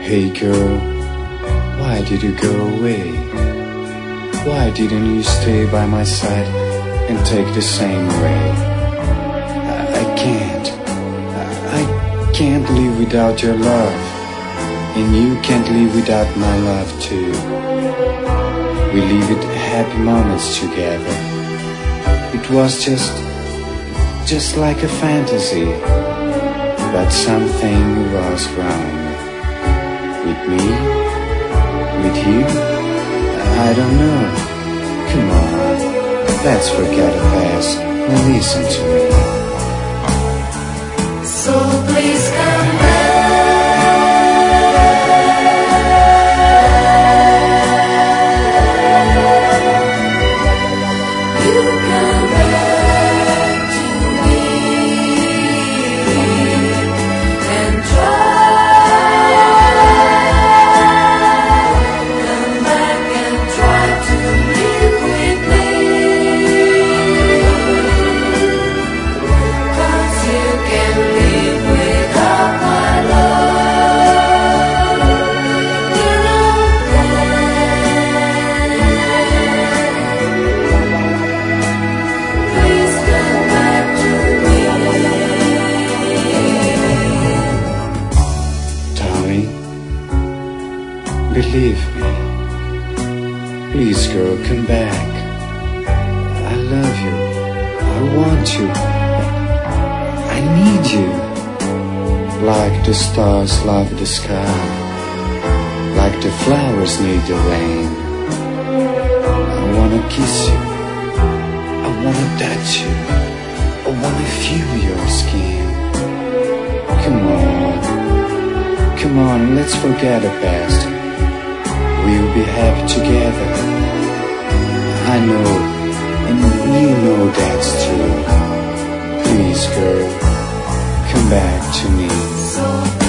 Hey girl, why did you go away? Why didn't you stay by my side and take the same way? I can't live without your love, and you can't live without my love too. We lived happy moments together. It was just like a fantasy, but something was wrong. With me? With you? I don't know. Come on, let's forget the past and listen to me. So please come back. You come back to me and try. Come back and try to live with me. 'Cause you can live without my love. You know that. Please come back to me. Darling, believe me. Please, girl, come back. I love you. I want you. I need you. Like the stars love the sky, like the flowers need the rain. I wanna kiss you. I wanna touch you. I wanna feel your skin. Come on. Come on, let's forget the past. We'll be happy together. I know, and you know that's true. Please, girl, come back to me. So